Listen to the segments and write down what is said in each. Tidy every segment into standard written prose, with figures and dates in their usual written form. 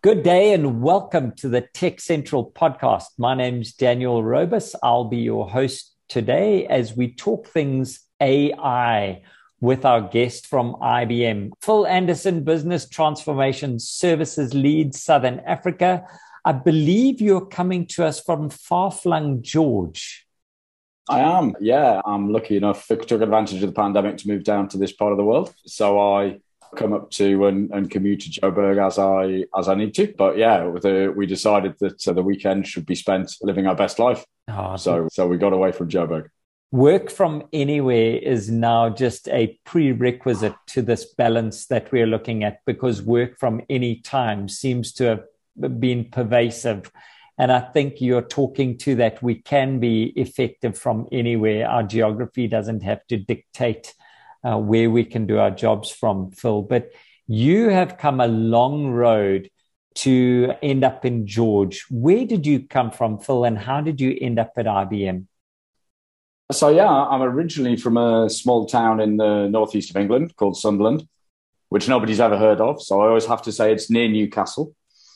Good day and welcome to the Tech Central podcast. My name's Daniel Robus. I'll be your host today as we talk things AI with our guest from IBM, Phil Anderson, Business Transformation Services Lead, Southern Africa. I believe you're coming to us from far-flung George. I am, yeah. I'm lucky enough to took advantage of the pandemic to move down to this part of the world. So I come up to and commute to Joburg as I need to. But yeah, we decided that the weekend should be spent living our best life. So we got away from Joburg. Work from anywhere is now just a prerequisite to this balance that we're looking at, because work from any time seems to have been pervasive. And I think you're talking to that we can be effective from anywhere. Our geography doesn't have to dictate where we can do our jobs from, Phil. But you have come a long road to end up in George. Where did you come from, Phil, and how did you end up at IBM? So, yeah, I'm originally from a small town in the northeast of England called Sunderland, which nobody's ever heard of. So I always have to say it's near Newcastle.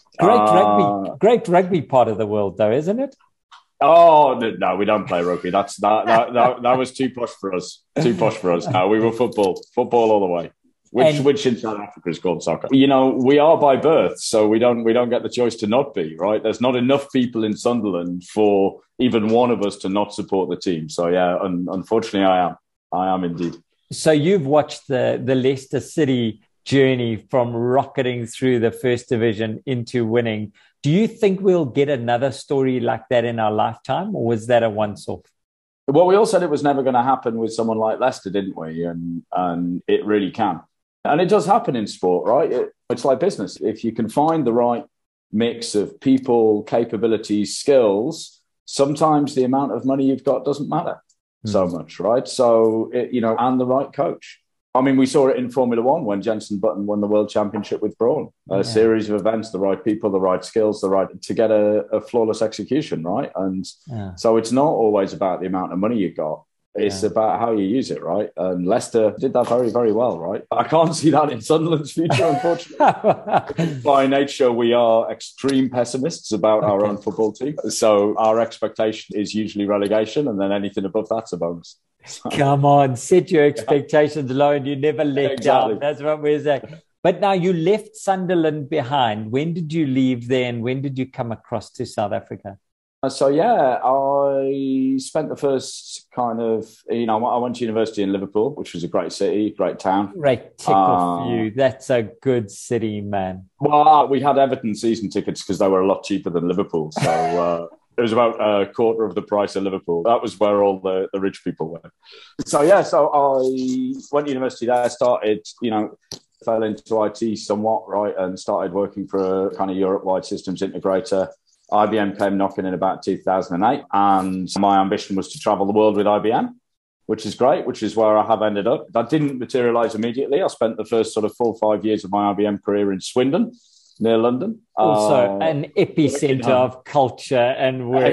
Great rugby part of the world, though, isn't it? Oh no, we don't play rugby. That was too posh for us. No, we were football all the way. Which in South Africa is called soccer. You know, we are by birth, so we don't get the choice to not be, right? There's not enough people in Sunderland for even one of us to not support the team. So yeah, unfortunately, I am indeed. So you've watched the Leicester City journey from rocketing through the first division into winning. Do you think we'll get another story like that in our lifetime, or was that a once-off? Well, we all said it was never going to happen with someone like Leicester, didn't we? And it really can. And it does happen in sport, right? It's like business. If you can find the right mix of people, capabilities, skills, sometimes the amount of money you've got doesn't matter so much, right? So, and the right coach. I mean, we saw it in Formula One when Jenson Button won the world championship with Brawn. A series of events, the right people, the right skills, to get a flawless execution, right? And so it's not always about the amount of money you got. It's about how you use it, right? And Leicester did that very, very well, right? I can't see that in Sunderland's future, unfortunately. By nature, we are extreme pessimists about our own football team. So our expectation is usually relegation, and then anything above that's a bonus. Come on, set your expectations low and you never let down. That's what we're saying. But now you left Sunderland behind. When did you leave there and when did you come across to South Africa? So, yeah, I spent the first I went to university in Liverpool, which was a great city, great town. Great tick off you. That's a good city, man. Well, we had Everton season tickets because they were a lot cheaper than Liverpool. So it was about a quarter of the price of Liverpool. That was where all the rich people were. So, yeah, so I went to university there, started, fell into IT somewhat, right, and started working for a kind of Europe-wide systems integrator. IBM came knocking in about 2008, and my ambition was to travel the world with IBM, which is great, which is where I have ended up. That didn't materialize immediately. I spent the first sort of 4 or 5 years of my IBM career in Swindon, near London. Also an epicenter of culture and work.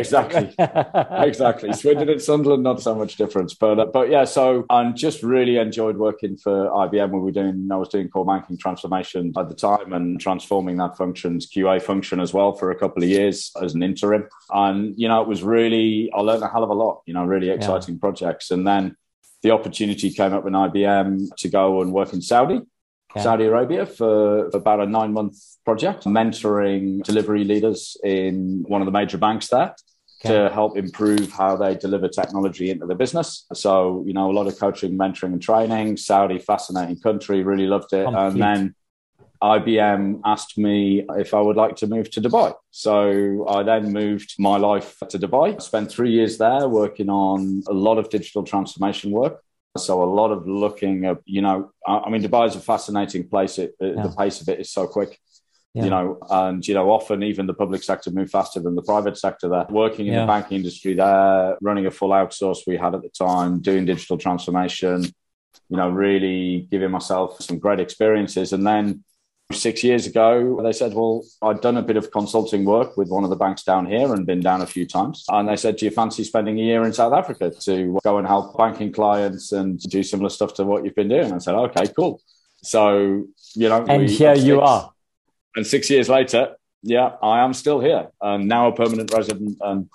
Exactly. Swindon and Sunderland, not so much difference. But yeah, so I just really enjoyed working for IBM. I was doing core banking transformation at the time and transforming that function's QA function as well for a couple of years as an interim. And, it was really, I learned a hell of a lot, really exciting projects. And then the opportunity came up in IBM to go and work in Saudi Arabia for about a 9-month project, mentoring delivery leaders in one of the major banks there to help improve how they deliver technology into the business. So, a lot of coaching, mentoring and training. Saudi, fascinating country, really loved it. And then IBM asked me if I would like to move to Dubai. So I then moved my life to Dubai, spent 3 years there working on a lot of digital transformation work. So a lot of looking at, Dubai is a fascinating place. The pace of it is so quick, and, often even the public sector move faster than the private sector there. Working in the banking industry there, running a full outsource we had at the time, doing digital transformation, really giving myself some great experiences. And then 6 years ago, they said, well, I'd done a bit of consulting work with one of the banks down here and been down a few times. And they said, do you fancy spending a year in South Africa to go and help banking clients and do similar stuff to what you've been doing? I said, okay, cool. So, and here you are. And 6 years later, Yeah, I am still here and now a permanent resident and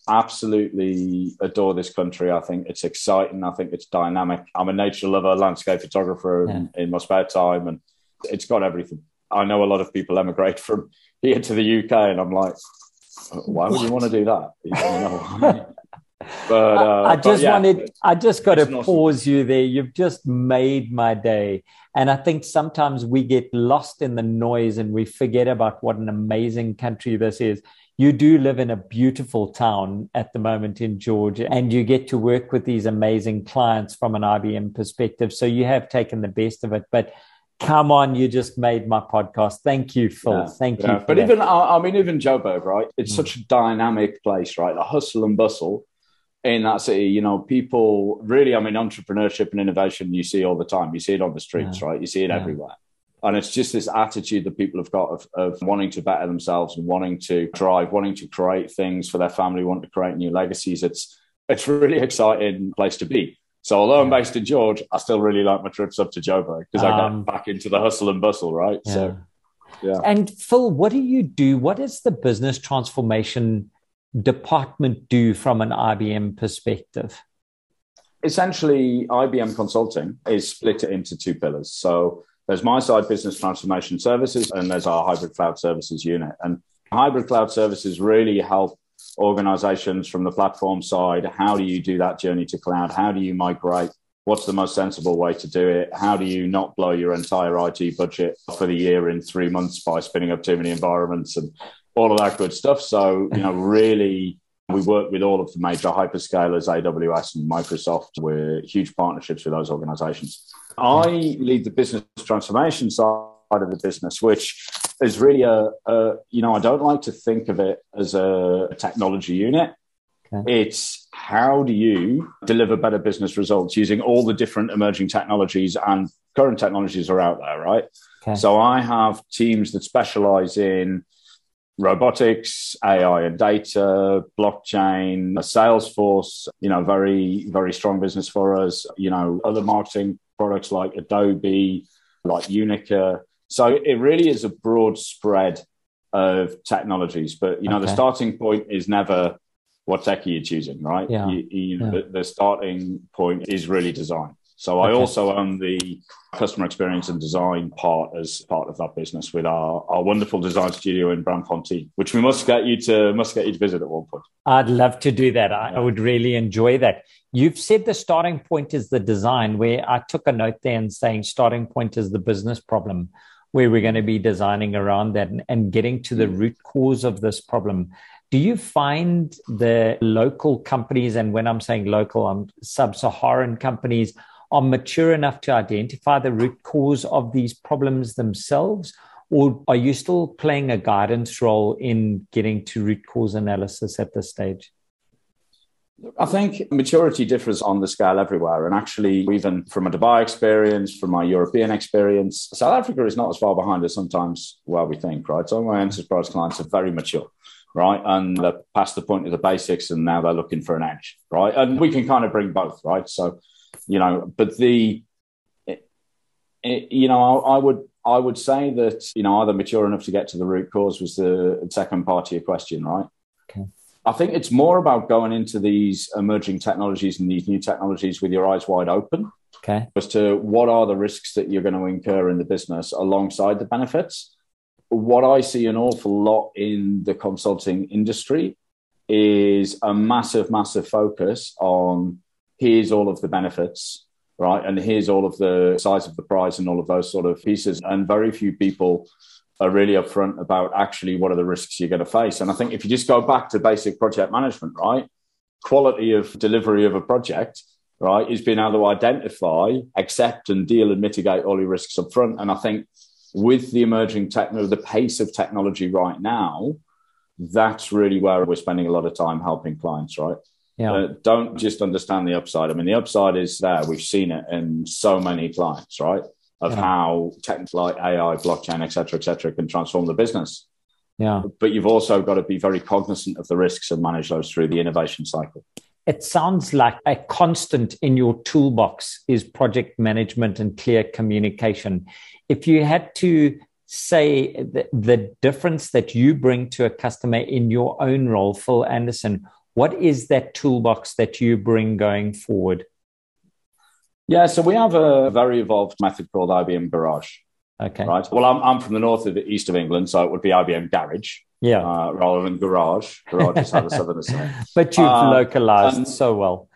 absolutely adore this country. I think it's exciting. I think it's dynamic. I'm a nature lover, landscape photographer in my spare time, and it's got everything. I know a lot of people emigrate from here to the UK, and I'm like, why would you want to do that? You know? But I just got to pause you there. You've just made my day. And I think sometimes we get lost in the noise and we forget about what an amazing country this is. You do live in a beautiful town at the moment in Georgia, and you get to work with these amazing clients from an IBM perspective. So you have taken the best of it. But come on, you just made my podcast. Thank you, Phil. Thank you. But even Joburg, right? It's such a dynamic place, right? The hustle and bustle in that city, you know, people really, entrepreneurship and innovation, you see all the time. You see it on the streets, right? You see it everywhere. And it's just this attitude that people have got of wanting to better themselves and wanting to drive, wanting to create things for their family, wanting to create new legacies. It's a really exciting place to be. So although I'm based in George, I still really like my trips up to Joburg because I get back into the hustle and bustle, right? Yeah. So, yeah. And Phil, what do you do? What is the business transformation department do from an IBM perspective? Essentially, IBM Consulting is split into two pillars. So there's my side, business transformation services, and there's our hybrid cloud services unit. And hybrid cloud services really help organizations from the platform side. How do you do that journey to cloud? How do you migrate? What's the most sensible way to do it? How do you not blow your entire IT budget for the year in 3 months by spinning up too many environments and all of that good stuff? So, you know, really, we work with all of the major hyperscalers, AWS and Microsoft. We're huge partnerships with those organizations. I lead the business transformation side of the business, which is really I don't like to think of it as a technology unit. Okay. It's how do you deliver better business results using all the different emerging technologies and current technologies are out there, right? Okay. So I have teams that specialize in robotics, AI and data, blockchain, Salesforce, very, very strong business for us, other marketing products like Adobe, like Unica. So it really is a broad spread of technologies. But, the starting point is never what tech are you choosing, right? Yeah. The starting point is really design. So I also own the customer experience and design part as part of that business with our wonderful design studio in Braamfontein, which we must get you to visit at one point. I'd love to do that. I would really enjoy that. You've said the starting point is the design, where I took a note there and saying starting point is the business problem, where we're going to be designing around that and getting to the root cause of this problem. Do you find the local companies, and when I'm saying local, sub-Saharan companies, are mature enough to identify the root cause of these problems themselves? Or are you still playing a guidance role in getting to root cause analysis at this stage? I think maturity differs on the scale everywhere. And actually, even from a Dubai experience, from my European experience, South Africa is not as far behind as sometimes where we think, right? So my enterprise clients are very mature, right? And they're past the point of the basics and now they're looking for an edge, right? And we can kind of bring both, right? So, but I would say that, either mature enough to get to the root cause was the second part of your question, right? Okay. I think it's more about going into these emerging technologies and these new technologies with your eyes wide open. Okay. As to what are the risks that you're going to incur in the business alongside the benefits. What I see an awful lot in the consulting industry is a massive, massive focus on here's all of the benefits, right? And here's all of the size of the prize and all of those sort of pieces. And very few people are really upfront about actually what are the risks you're going to face. And I think if you just go back to basic project management, right? Quality of delivery of a project, right, is being able to identify, accept and deal and mitigate all your risks up front. And I think with the emerging the pace of technology right now, that's really where we're spending a lot of time helping clients, right? Yeah. Don't just understand the upside. I mean, the upside is there. We've seen it in so many clients, right? Of how techniques like AI, blockchain, et cetera, can transform the business. Yeah. But you've also got to be very cognizant of the risks and manage those through the innovation cycle. It sounds like a constant in your toolbox is project management and clear communication. If you had to say the difference that you bring to a customer in your own role, Phil Anderson? What is that toolbox that you bring going forward? Yeah, so we have a very evolved method called IBM Garage. Okay. Right. Well, I'm from the north of the east of England, so it would be IBM Garage. Yeah. Rather than Garage. Garage is how the Southerners say. But you've localized so well.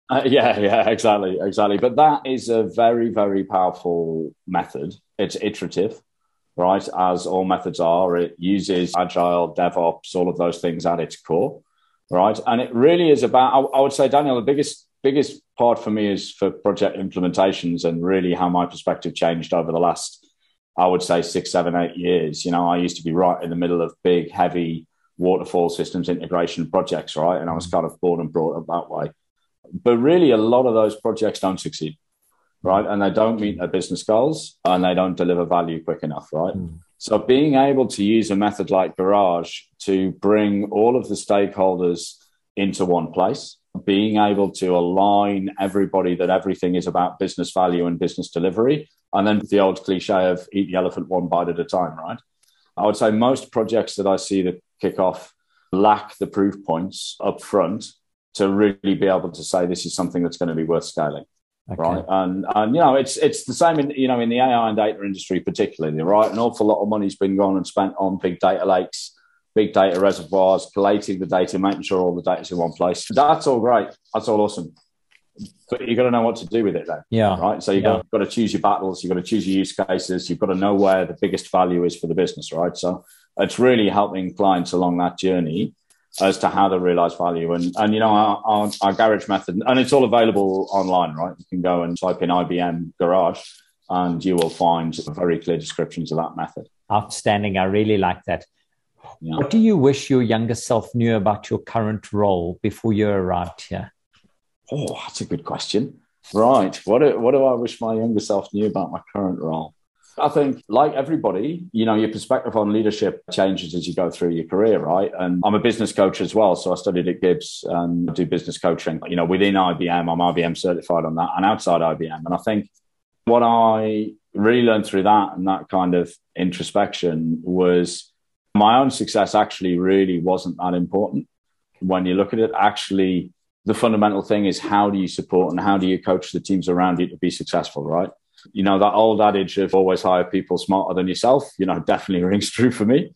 Yeah, exactly. But that is a very, very powerful method. It's iterative, right? As all methods are. It uses agile, DevOps, all of those things at its core, right? And it really is about, I would say, Daniel, the biggest part for me is for project implementations and really how my perspective changed over the last, I would say 6, 7, 8 years. You know, I used to be right in the middle of big, heavy waterfall systems integration projects, right? And I was kind of born and brought up that way. But really, a lot of those projects don't succeed, right? And they don't meet their business goals and they don't deliver value quick enough, right? So being able to use a method like Garage to bring all of the stakeholders into one place, being able to align everybody that everything is about business value and business delivery, and then the old cliche of eat the elephant one bite at a time, right? I would say most projects that I see that kick off lack the proof points up front to really be able to say this is something that's going to be worth scaling, right? And you know, it's the same in the AI and data industry particularly, right? An awful lot of money's been gone and spent on big data lakes, big data reservoirs, collating the data, making sure all the data's in one place. That's all great. That's all awesome. But you've got to know what to do with it then. Yeah. Right. So you've got to choose your battles. You've got to choose your use cases. You've got to know where the biggest value is for the business. Right. So it's really helping clients along that journey as to how they realize value. And you know, our Garage method, and it's all available online, right? You can go and type in IBM Garage and you will find very clear descriptions of that method. Outstanding. I really like that. Yeah. What do you wish your younger self knew about your current role before you arrived here? Oh, that's a good question. Right. What do I wish my younger self knew about my current role? I think, like everybody, you know, your perspective on leadership changes as you go through your career, right? And I'm a business coach as well. So I studied at Gibbs and do business coaching. You know, within IBM, I'm IBM certified on that, and outside IBM. And I think what I really learned through that and that kind of introspection was my own success actually really wasn't that important. When you look at it, actually, the fundamental thing is how do you support and how do you coach the teams around you to be successful, right? You know, that old adage of always hire people smarter than yourself, you know, definitely rings true for me.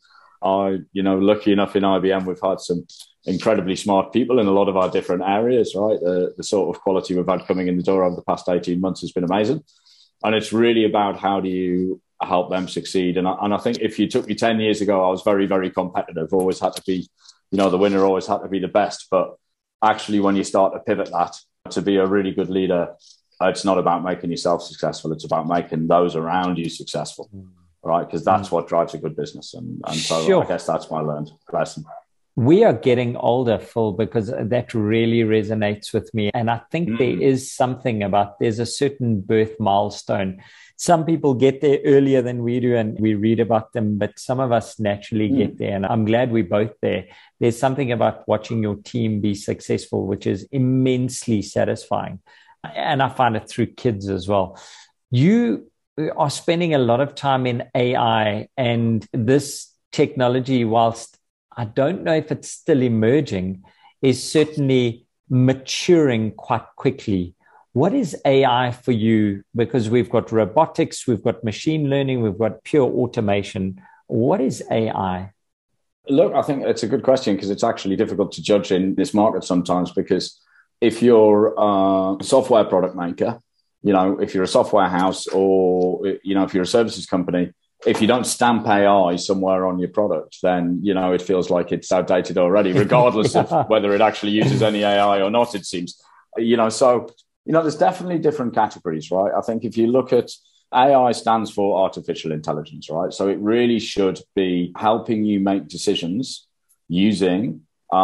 Lucky enough in IBM, we've had some incredibly smart people in a lot of our different areas, right? The sort of quality we've had coming in the door over the past 18 months has been amazing. And it's really about how do you help them succeed. And I think if you took me 10 years ago, I was very, very competitive, always had to be, you know, the winner always had to be the best. But actually, when you start to pivot that to be a really good leader, it's not about making yourself successful. It's about making those around you successful, right? Because that's what drives a good business. And so sure. I guess that's my learned lesson. We are getting older, Phil, because that really resonates with me. And I think there is something about, there's a certain birth milestone. Some people get there earlier than we do and we read about them, but some of us naturally get there. And I'm glad we're both there. There's something about watching your team be successful, which is immensely satisfying. And I find it through kids as well. You are spending a lot of time in AI, and this technology, whilst I don't know if it's still emerging, is certainly maturing quite quickly. What is AI for you? Because we've got robotics, we've got machine learning, we've got pure automation. What is AI? Look, I think it's a good question because it's actually difficult to judge in this market sometimes, because if you're a software product maker, you know, if you're a software house, or, you know, if you're a services company, if you don't stamp AI somewhere on your product, then, you know, it feels like it's outdated already, regardless of whether it actually uses any AI or not, it seems. You know, so, you know, there's definitely different categories, right? I think if you look at AI stands for artificial intelligence, right? So it really should be helping you make decisions using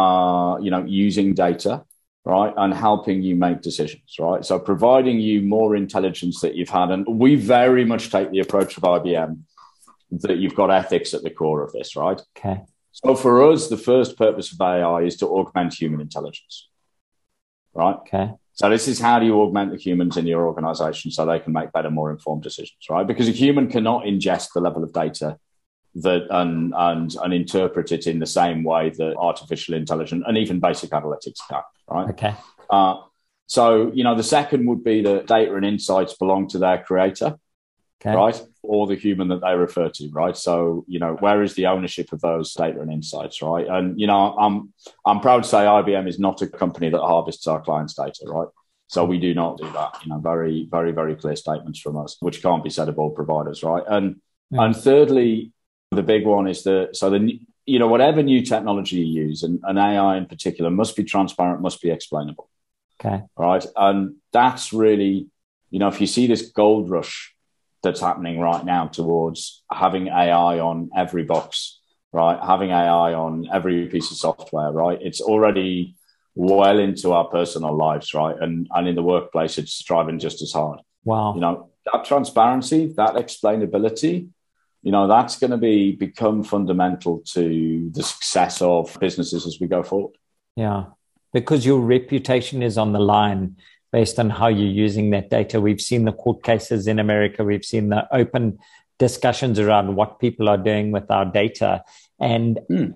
data, right? And helping you make decisions, right? So providing you more intelligence that you've had. And we very much take the approach of IBM that you've got ethics at the core of this, right? Okay. So for us, the first purpose of AI is to augment human intelligence, right? Okay. So this is how do you augment the humans in your organization so they can make better, more informed decisions, right? Because a human cannot ingest the level of data that and interpret it in the same way that artificial intelligence and even basic analytics can, right? Okay. So, the second would be that data and insights belong to their creator, right? Or the human that they refer to, right? So, where is the ownership of those data and insights, right? And, I'm proud to say IBM is not a company that harvests our clients' data, right? So we do not do that, very, very, very clear statements from us, which can't be said of all providers, right? And thirdly, the big one is whatever new technology you use, and AI in particular, must be transparent, must be explainable. Okay. Right. And that's really, if you see this gold rush that's happening right now towards having AI on every box, right? Having AI on every piece of software, right? It's already well into our personal lives, right? And in the workplace, it's driving just as hard. Wow. That transparency, that explainability, that's going to become fundamental to the success of businesses as we go forward. Yeah. Because your reputation is on the line based on how you're using that data. We've seen the court cases in America. We've seen the open discussions around what people are doing with our data. And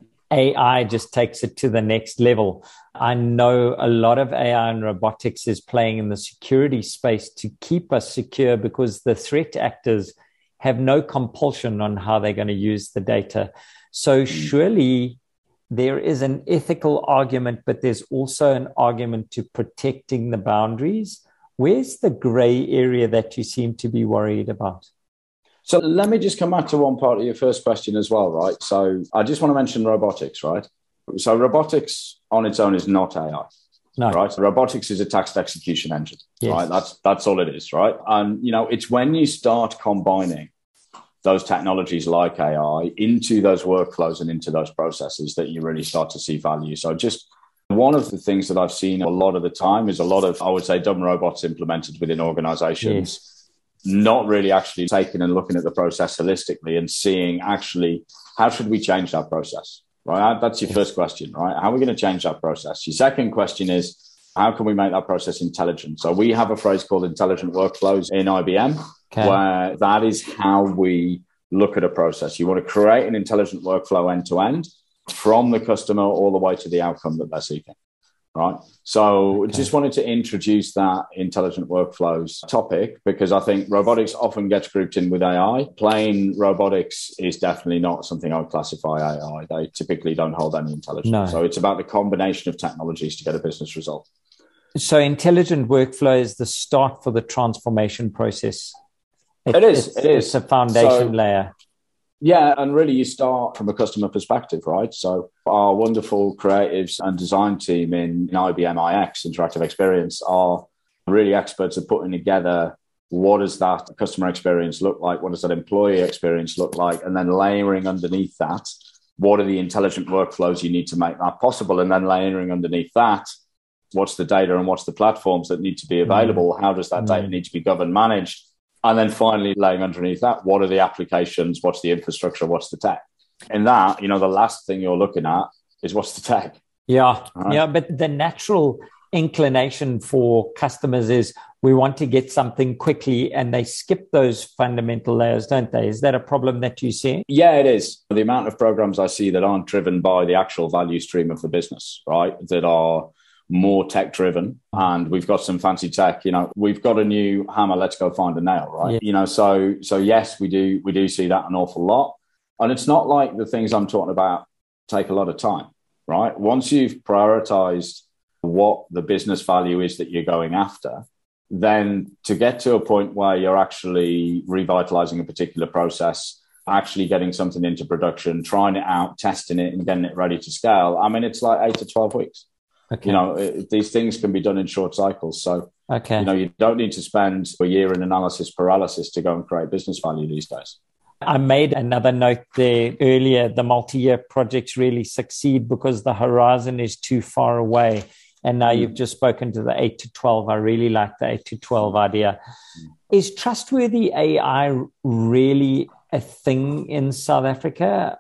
AI just takes it to the next level. I know a lot of AI and robotics is playing in the security space to keep us secure because the threat actors have no compulsion on how they're going to use the data. So surely there is an ethical argument, but there's also an argument to protecting the boundaries. Where's the gray area that you seem to be worried about? So let me just come back to one part of your first question as well, right? So I just want to mention robotics, right? So robotics on its own is not AI, right? Robotics is a task execution engine, right? That's all it is, right? And, it's when you start combining those technologies like AI into those workflows and into those processes that you really start to see value. So just one of the things that I've seen a lot of the time is a lot of, I would say, dumb robots implemented within organizations, not really actually taking and looking at the process holistically and seeing actually how should we change that process, right? That's your first question, right? How are we going to change that process? Your second question is, how can we make that process intelligent? So we have a phrase called intelligent workflows in IBM, where that is how we look at a process. You want to create an intelligent workflow end to end from the customer all the way to the outcome that they're seeking, right? So just wanted to introduce that intelligent workflows topic because I think robotics often gets grouped in with AI. Plain robotics is definitely not something I would classify AI. They typically don't hold any intelligence. No. So it's about the combination of technologies to get a business result. So intelligent workflow is the start for the transformation process. It is. It's a foundation layer. Yeah, and really you start from a customer perspective, right? So our wonderful creatives and design team in IBM iX, Interactive Experience, are really experts at putting together what does that customer experience look like? What does that employee experience look like? And then layering underneath that, what are the intelligent workflows you need to make that possible? And then layering underneath that, what's the data and what's the platforms that need to be available? How does that data need to be governed, managed? And then finally, laying underneath that, what are the applications? What's the infrastructure? What's the tech? And that, the last thing you're looking at is what's the tech? Yeah. Right? Yeah. But the natural inclination for customers is we want to get something quickly and they skip those fundamental layers, don't they? Is that a problem that you see? Yeah, it is. The amount of programs I see that aren't driven by the actual value stream of the business, right? That are more tech driven, and we've got some fancy tech, we've got a new hammer, let's go find a nail, right? Yeah. So yes, we do see that an awful lot. And it's not like the things I'm talking about take a lot of time, right? Once you've prioritized what the business value is that you're going after, then to get to a point where you're actually revitalizing a particular process, actually getting something into production, trying it out, testing it and getting it ready to scale, it's like 8 to 12 weeks. Okay. These things can be done in short cycles. So, you don't need to spend a year in analysis paralysis to go and create business value these days. I made another note there earlier. The multi-year projects really succeed because the horizon is too far away. And now you've just spoken to the 8 to 12. I really like the 8 to 12 idea. Is trustworthy AI really a thing in South Africa?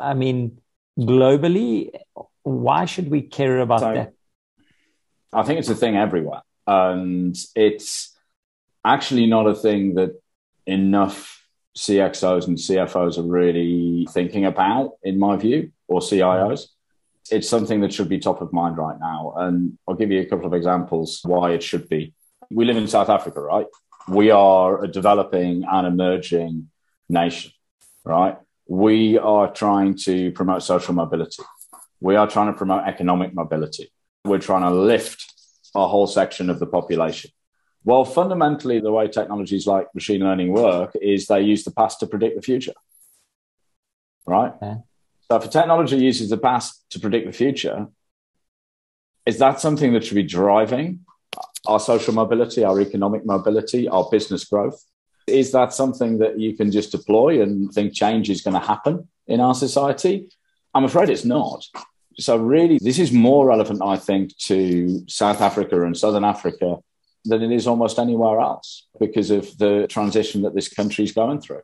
Globally, why should we care about that? I think it's a thing everywhere, And it's actually not a thing that enough CXOs and CFOs are really thinking about, in my view, or CIOs. It's something that should be top of mind right now. And I'll give you a couple of examples why it should be. We live in South Africa, right? We are a developing and emerging nation, right? We are trying to promote social mobility. We are trying to promote economic mobility. We're trying to lift a whole section of the population. Well, fundamentally, the way technologies like machine learning work is they use the past to predict the future, right? Okay. So if a technology uses the past to predict the future, is that something that should be driving our social mobility, our economic mobility, our business growth? Is that something that you can just deploy and think change is going to happen in our society? I'm afraid it's not. So really, this is more relevant, I think, to South Africa and Southern Africa than it is almost anywhere else because of the transition that this country is going through.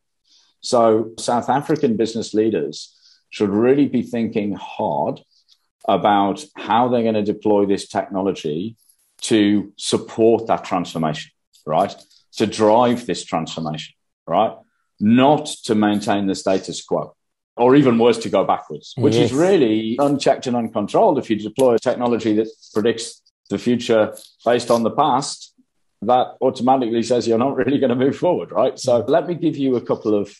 So South African business leaders should really be thinking hard about how they're going to deploy this technology to support that transformation, right? To drive this transformation, right? Not to maintain the status quo, or even worse, to go backwards, which is really unchecked and uncontrolled. If you deploy a technology that predicts the future based on the past, that automatically says you're not really going to move forward, right? So let me give you a couple of,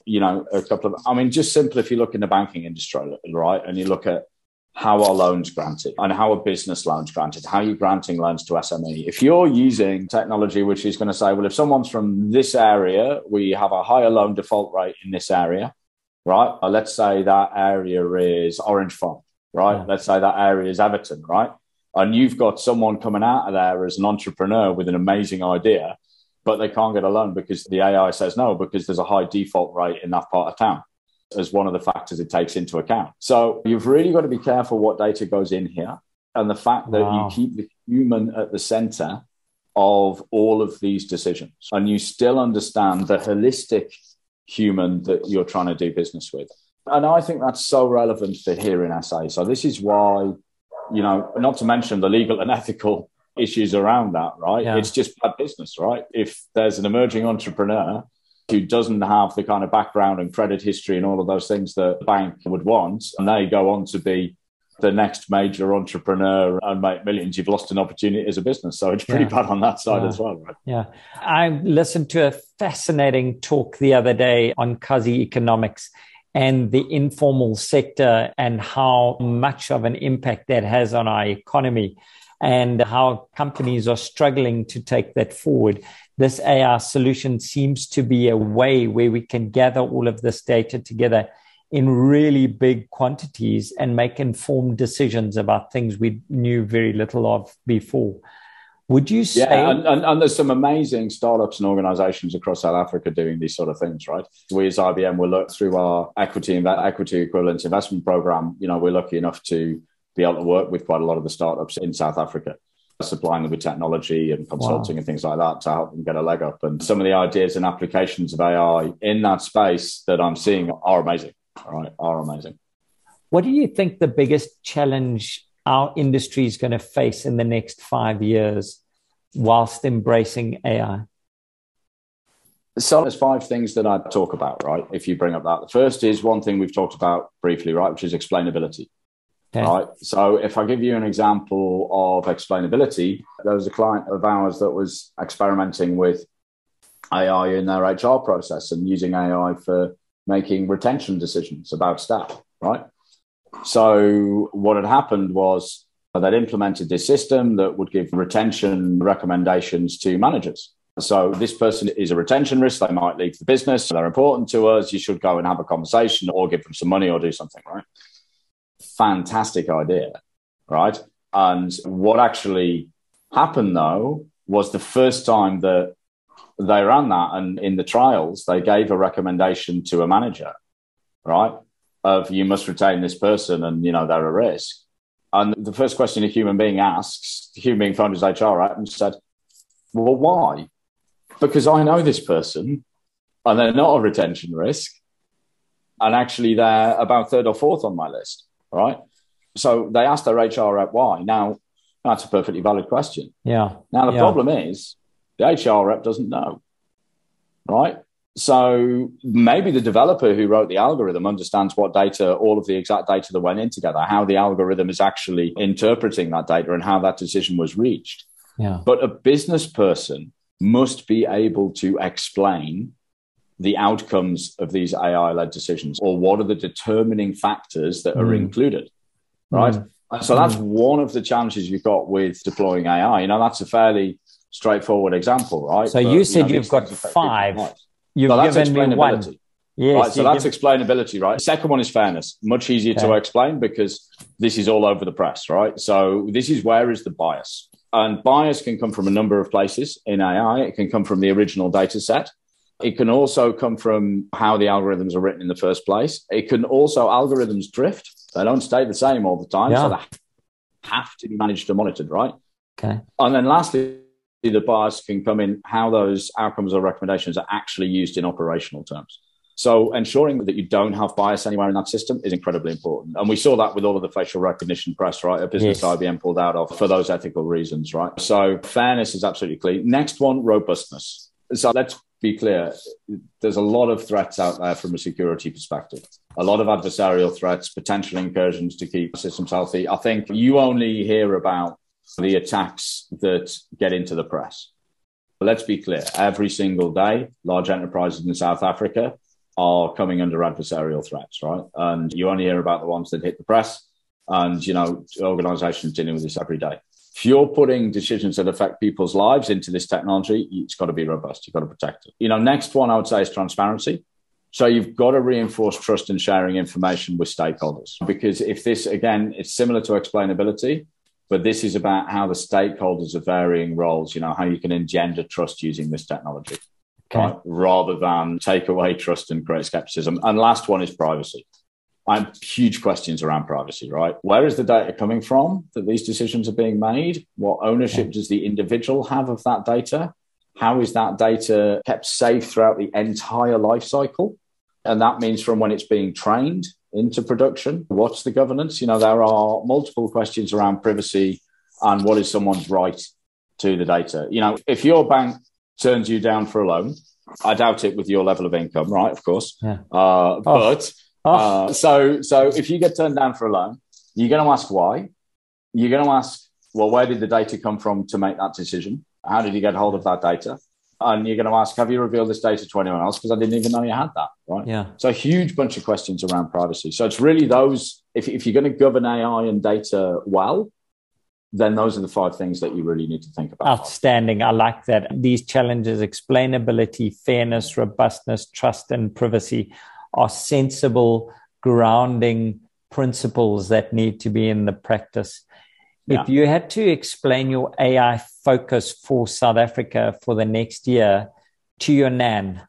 just simple, if you look in the banking industry, right, and you look at how are loans granted and how are business loans granted, how are you granting loans to SME? If you're using technology which is going to say, well, if someone's from this area, we have a higher loan default rate in this area, right? Let's say that area is Orange Farm, right? Yeah. Let's say that area is Everton, right? And you've got someone coming out of there as an entrepreneur with an amazing idea, but they can't get a loan because the AI says no, because there's a high default rate in that part of town as one of the factors it takes into account. So you've really got to be careful what data goes in here and the fact that you keep the human at the center of all of these decisions and you still understand the holistic human that you're trying to do business with. And I think that's so relevant for here in SA. So this is why, not to mention the legal and ethical issues around that, right? Yeah. It's just bad business, right? If there's an emerging entrepreneur who doesn't have the kind of background and credit history and all of those things that the bank would want, and they go on to be the next major entrepreneur and make millions, you've lost an opportunity as a business. So it's pretty bad on that side as well, right? Yeah. I listened to a fascinating talk the other day on Kazi economics and the informal sector and how much of an impact that has on our economy and how companies are struggling to take that forward. This AI solution seems to be a way where we can gather all of this data together in really big quantities and make informed decisions about things we knew very little of before. Would you say... Yeah, and there's some amazing startups and organizations across South Africa doing these sort of things, right? We as IBM will look through our equity equivalent investment program. We're lucky enough to be able to work with quite a lot of the startups in South Africa, supplying them with technology and consulting and things like that to help them get a leg up. And some of the ideas and applications of AI in that space that I'm seeing are amazing, right? Are amazing. What do you think the biggest challenge our industry is going to face in the next 5 years whilst embracing AI? So there's 5 things that I'd talk about, right? If you bring up that. The first is one thing we've talked about briefly, right? Which is explainability. Okay. Right. So if I give you an example of explainability, there was a client of ours that was experimenting with AI in their HR process and using AI for making retention decisions about staff, right? So what had happened was they'd implemented this system that would give retention recommendations to managers. So this person is a retention risk. They might leave the business. They're important to us. You should go and have a conversation or give them some money or do something, right? Fantastic idea, right? And what actually happened, though, was the first time that they ran that and in the trials, they gave a recommendation to a manager, right? Of you must retain this person and, they're a risk. And the first question a human being asks, the human being phoned his HR out and said, well, why? Because I know this person and they're not a retention risk. And actually they're about 3rd or 4th on my list, right? So they asked their HR rep why. Now, That's a perfectly valid question. Yeah. Now, the problem is the HR rep doesn't know, right? So maybe the developer who wrote the algorithm understands what data, all of the exact data that went in together, how the algorithm is actually interpreting that data and how that decision was reached. Yeah. But a business person must be able to explain the outcomes of these AI-led decisions, or what are the determining factors that are included, right? And so that's one of the challenges you've got with deploying AI. That's a fairly straightforward example, right? So you said you've got 5. You've given me 1. Yes. Right. So that's explainability, right? The second one is fairness. Much easier to explain because this is all over the press, right? So this is where is the bias? And bias can come from a number of places in AI. It can come from the original data set. It can also come from how the algorithms are written in the first place. It can also, algorithms drift. They don't stay the same all the time. So they have to be managed and monitored, right? Okay. And then lastly, the bias can come in how those outcomes or recommendations are actually used in operational terms. So ensuring that you don't have bias anywhere in that system is incredibly important. And we saw that with all of the facial recognition press, right? A business IBM pulled out of for those ethical reasons, right? So fairness is absolutely key. Next one, robustness. So let's be clear. There's a lot of threats out there from a security perspective. A lot of adversarial threats, potential incursions to keep systems healthy. I think you only hear about the attacks that get into the press. But let's be clear. Every single day, large enterprises in South Africa are coming under adversarial threats, right? And you only hear about the ones that hit the press. And, organizations dealing with this every day. If you're putting decisions that affect people's lives into this technology, it's got to be robust. You've got to protect it. Next one I would say is transparency. So you've got to reinforce trust and sharing information with stakeholders. Because if this, again, it's similar to explainability, but this is about how the stakeholders are varying roles, how you can engender trust using this technology, right? Rather than take away trust and create skepticism. And last one is privacy. Huge questions around privacy, right? Where is the data coming from that these decisions are being made? What ownership does the individual have of that data? How is that data kept safe throughout the entire life cycle? And that means from when it's being trained into production, what's the governance? There are multiple questions around privacy and what is someone's right to the data. If your bank turns you down for a loan, I doubt it with your level of income, right? Of course. So if you get turned down for a loan, you're going to ask why. You're going to ask, well, where did the data come from to make that decision? How did you get hold of that data? And you're going to ask, have you revealed this data to anyone else? Because I didn't even know you had that, right? Yeah. So a huge bunch of questions around privacy. So it's really those, if you're going to govern AI and data well, then those are the 5 things that you really need to think about. Outstanding. I like that. These challenges, explainability, fairness, robustness, trust, and privacy, are sensible, grounding principles that need to be in the practice. If you had to explain your AI focus for South Africa for the next year to your Nan,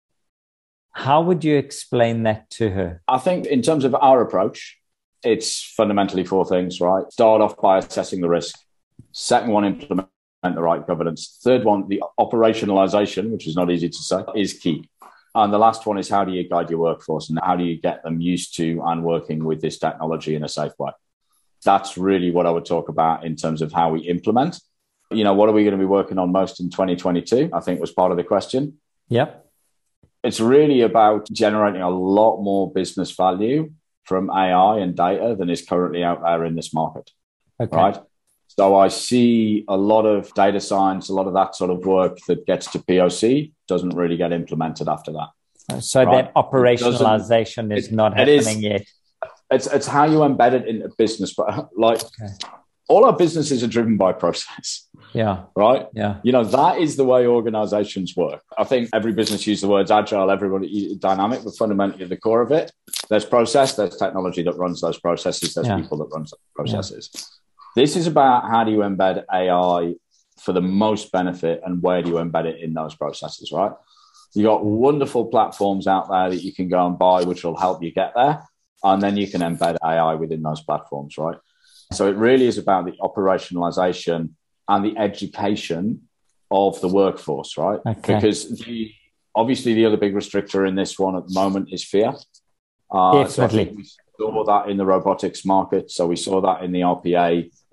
how would you explain that to her? I think in terms of our approach, it's fundamentally 4 things, right? Start off by assessing the risk. Second one, implement the right governance. Third one, the operationalization, which is not easy to say, is key. And the last one is how do you guide your workforce and how do you get them used to and working with this technology in a safe way? That's really what I would talk about in terms of how we implement. What are we going to be working on most in 2022? I think was part of the question. Yep. It's really about generating a lot more business value from AI and data than is currently out there in this market. Right? So I see a lot of data science, a lot of that sort of work that gets to POC doesn't really get implemented after that. So that operationalization is not happening yet. It's how you embed it in a business. But all our businesses are driven by process. Yeah. Right? Yeah. That is the way organizations work. I think every business uses the words agile, everybody dynamic, but fundamentally at the core of it, there's process, there's technology that runs those processes, there's people that run those processes. Yeah. This is about how do you embed AI for the most benefit and where do you embed it in those processes, right? You got wonderful platforms out there that you can go and buy, which will help you get there. And then you can embed AI within those platforms, right? So it really is about the operationalization and the education of the workforce, right? Because obviously the other big restrictor in this one at the moment is fear. Definitely. So we saw that in the robotics market. So we saw that in the RPA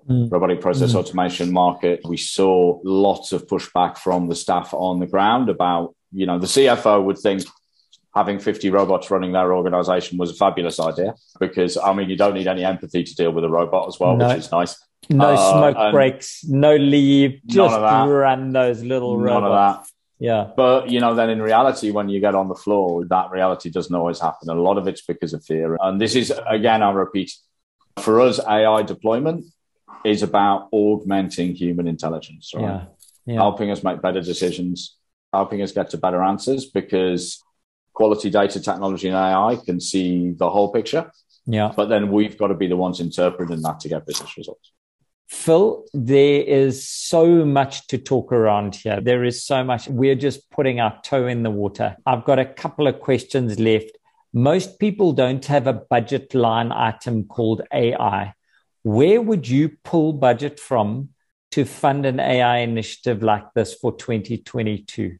robotic process automation market. We saw lots of pushback from the staff on the ground about, the CFO would think having 50 robots running their organization was a fabulous idea because, you don't need any empathy to deal with a robot as well, which is nice. No smoke breaks, no leave, just run those little robots. None of that. Yeah. But, then in reality, when you get on the floor, that reality doesn't always happen. A lot of it's because of fear. And this is, again, I repeat, for us, AI deployment is about augmenting human intelligence, right? Yeah. Helping us make better decisions, helping us get to better answers, because quality data, technology, and AI can see the whole picture. Yeah. But then we've got to be the ones interpreting that to get business results. Phil, there is so much to talk around here. There is so much. We're just putting our toe in the water. I've got a couple of questions left. Most people don't have a budget line item called AI. Where would you pull budget from to fund an AI initiative like this for 2022?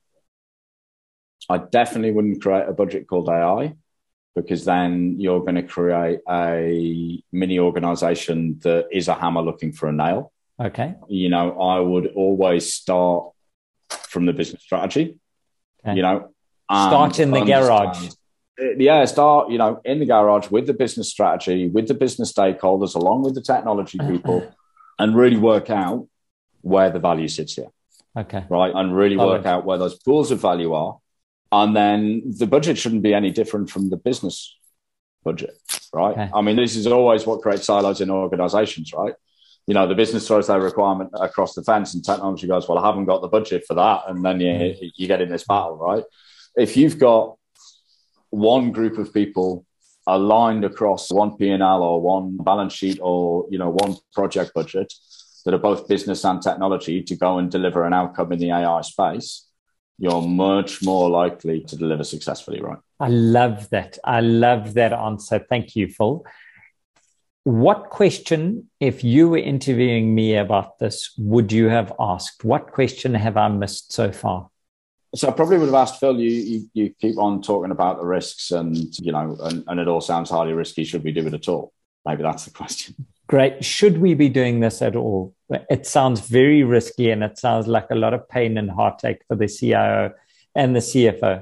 I definitely wouldn't create a budget called AI, because then you're going to create a mini organization that is a hammer looking for a nail. Okay. I would always start from the business strategy, okay. Start in the garage. Start, in the garage with the business strategy, with the business stakeholders, along with the technology people, and really work out where the value sits here. Okay. Right. And really work out where those pools of value are. And then the budget shouldn't be any different from the business budget, right? Okay. This is always what creates silos in organizations, right? The business throws their requirement across the fence and technology goes, well, I haven't got the budget for that. And then you get in this battle, right? If you've got one group of people aligned across one P&L or one balance sheet or, one project budget that are both business and technology to go and deliver an outcome in the AI space, you're much more likely to deliver successfully, right? I love that. I love that answer. Thank you, Phil. What question, if you were interviewing me about this, would you have asked? What question have I missed so far? So I probably would have asked, Phil, you keep on talking about the risks and it all sounds highly risky. Should we do it at all? Maybe that's the question. Great. Should we be doing this at all? It sounds very risky and it sounds like a lot of pain and heartache for the CIO and the CFO.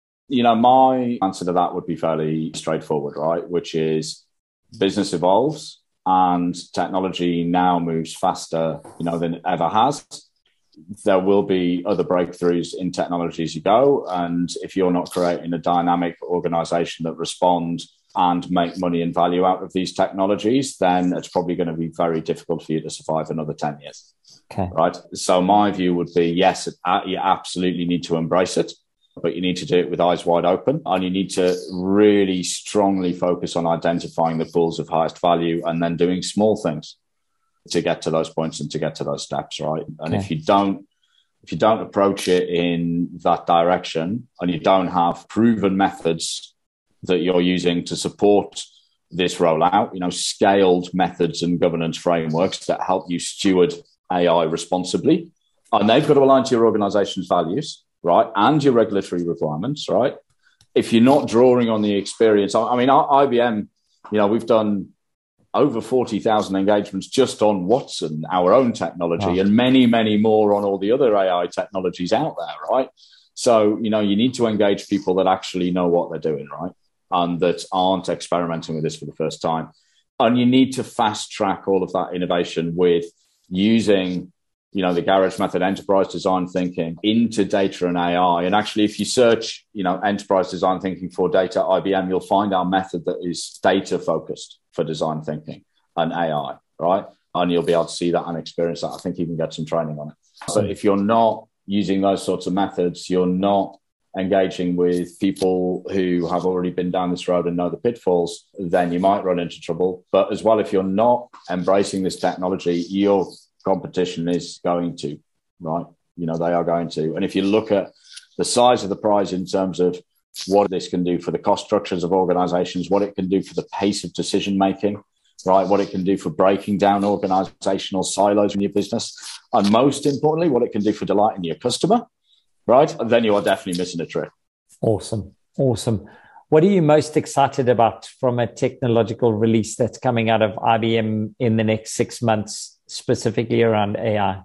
My answer to that would be fairly straightforward, right? Which is business evolves and technology now moves faster, than it ever has. There will be other breakthroughs in technology as you go. And if you're not creating a dynamic organization that responds and make money and value out of these technologies, then it's probably going to be very difficult for you to survive another 10 years. Okay. Right. So my view would be, yes, you absolutely need to embrace it, but you need to do it with eyes wide open. And you need to really strongly focus on identifying the pools of highest value and then doing small things to get to those points and to get to those steps. Right. And if you don't approach it in that direction and you don't have proven methods that you're using to support this rollout, scaled methods and governance frameworks that help you steward AI responsibly. And they've got to align to your organization's values, right? And your regulatory requirements, right? If you're not drawing on the experience, IBM, we've done over 40,000 engagements just on Watson, our own technology, and many, many more on all the other AI technologies out there, right? So, you need to engage people that actually know what they're doing, right? And that aren't experimenting with this for the first time. And you need to fast track all of that innovation with using, the garage method, enterprise design thinking into data and AI. And actually, if you search, enterprise design thinking for data, IBM, you'll find our method that is data focused for design thinking and AI, right? And you'll be able to see that and experience that. I think you can get some training on it. So if you're not using those sorts of methods, you're not engaging with people who have already been down this road and know the pitfalls, then you might run into trouble. But as well, if you're not embracing this technology, your competition is going to, right? They are going to. And if you look at the size of the prize in terms of what this can do for the cost structures of organizations, what it can do for the pace of decision making, right? What it can do for breaking down organizational silos in your business. And most importantly, what it can do for delighting your customer, right? Then you are definitely missing a trick. Awesome. What are you most excited about from a technological release that's coming out of IBM in the next 6 months specifically around AI?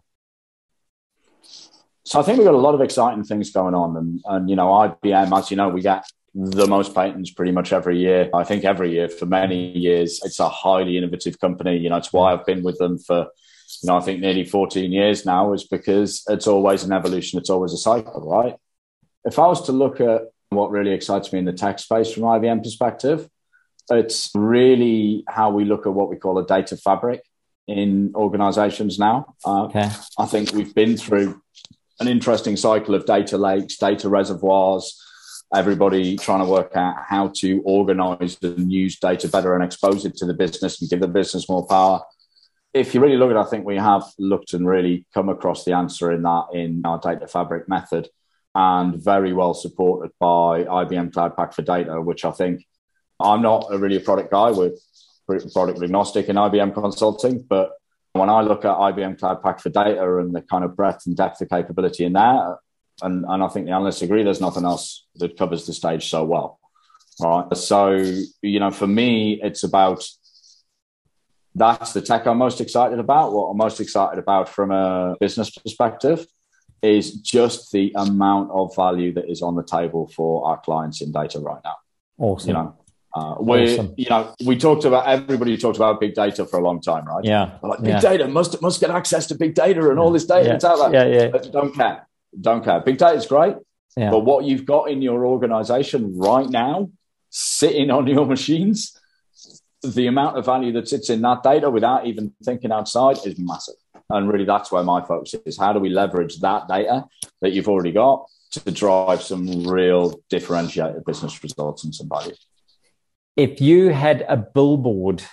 So I think we've got a lot of exciting things going on. And IBM, as you know, we get the most patents pretty much every year. I think every year for many years. It's a highly innovative company. It's why I've been with them for, I think nearly 14 years now, is because it's always an evolution. It's always a cycle, right? If I was to look at what really excites me in the tech space from IBM perspective, it's really how we look at what we call a data fabric in organizations now. I think we've been through an interesting cycle of data lakes, data reservoirs, everybody trying to work out how to organize and use data better and expose it to the business and give the business more power. If you really look at it, I think we have looked and really come across the answer in our data fabric method, and very well supported by IBM Cloud Pak for Data, which I think, I'm not really a product guy. We're product agnostic in IBM Consulting, but when I look at IBM Cloud Pak for Data and the kind of breadth and depth of capability in there, and I think the analysts agree, there's nothing else that covers the stage so well. All right. So, for me, it's about, that's the tech I'm most excited about. What I'm most excited about from a business perspective is just the amount of value that is on the table for our clients in data right now. Awesome. Awesome. Everybody talked about big data for a long time, right? Yeah. Big data must get access to big data and all this data. Yeah. It's out there. Yeah. Don't care. Big data is great. Yeah. But what you've got in your organization right now, sitting on your machines, the amount of value that sits in that data without even thinking outside is massive. And really, that's where my focus is. How do we leverage that data that you've already got to drive some real differentiated business results and some value? If you had a billboard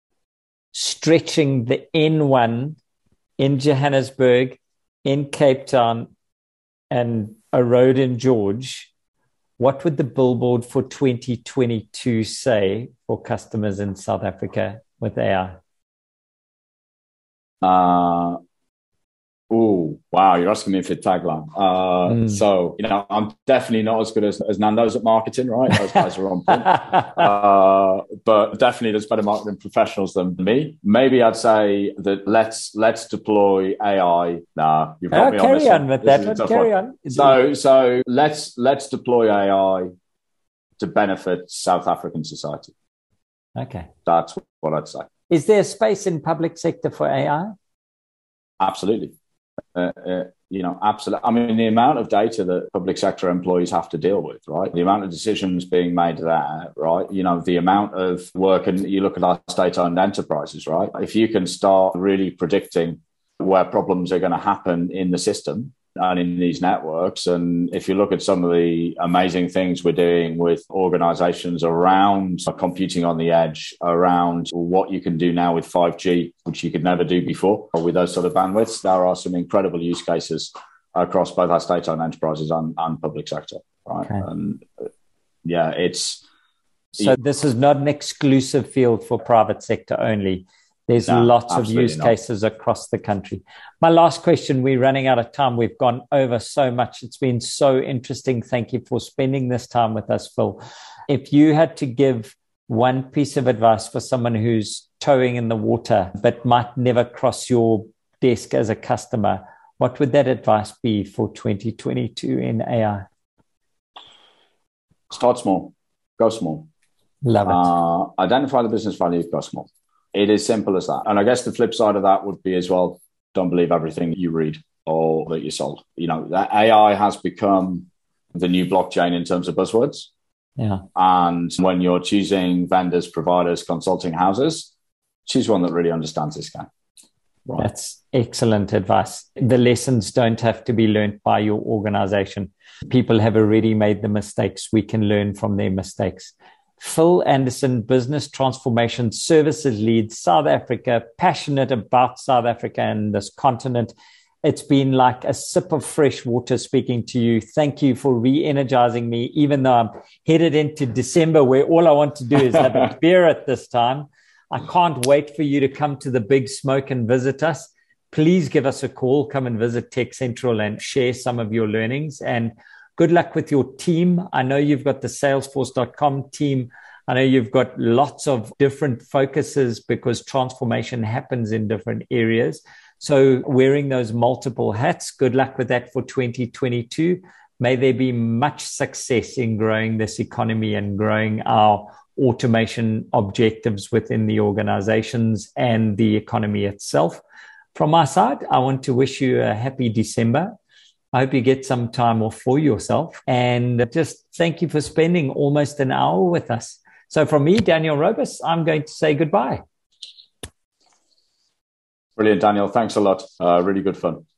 stretching the N1 in Johannesburg, in Cape Town, and a road in George, what would the billboard for 2022 say for customers in South Africa with AI? Oh, wow. You're asking me for a tagline. So, I'm definitely not as good as Nando's at marketing, right? Those guys are on point. But definitely there's better marketing professionals than me. Maybe I'd say that let's deploy AI. Nah, you've got me on this. Carry on with that one. Carry on. So let's deploy AI to benefit South African society. Okay. That's what I'd say. Is there space in public sector for AI? Absolutely. Absolutely. I mean, the amount of data that public sector employees have to deal with, right? The amount of decisions being made there, right? The amount of work, and you look at our state-owned enterprises, right? If you can start really predicting where problems are going to happen in the system and in these networks, and if you look at some of the amazing things we're doing with organizations around computing on the edge, around what you can do now with 5G, which you could never do before, or with those sort of bandwidths, there are some incredible use cases across both our state-owned enterprises and public sector, right? Okay. And so this is not an exclusive field for private sector only. There's lots of use cases across the country. My last question, we're running out of time. We've gone over so much. It's been so interesting. Thank you for spending this time with us, Phil. If you had to give one piece of advice for someone who's towing in the water but might never cross your desk as a customer, what would that advice be for 2022 in AI? Start small. Go small. Love it. Identify the business value, go small. It is simple as that. And I guess the flip side of that would be as well, don't believe everything you read or that you're sold. That AI has become the new blockchain in terms of buzzwords. Yeah. And when you're choosing vendors, providers, consulting houses, choose one that really understands this game. Right. That's excellent advice. The lessons don't have to be learned by your organization. People have already made the mistakes. We can learn from their mistakes. Phil Anderson, Business Transformation Services Lead, South Africa, passionate about South Africa and this continent. It's been like a sip of fresh water speaking to you. Thank you for re-energizing me, even though I'm headed into December where all I want to do is have a beer at this time. I can't wait for you to come to the Big Smoke and visit us. Please give us a call. Come and visit Tech Central and share some of your learnings. And good luck with your team. I know you've got the Salesforce.com team I know you've got lots of different focuses because transformation happens in different areas. So wearing those multiple hats, good luck with that for 2022. May there be much success in growing this economy and growing our automation objectives within the organizations and the economy itself. From my side, I want to wish you a happy December. I hope you get some time off for yourself, and just thank you for spending almost an hour with us. So from me, Daniel Robus, I'm going to say goodbye. Brilliant, Daniel. Thanks a lot. Really good fun.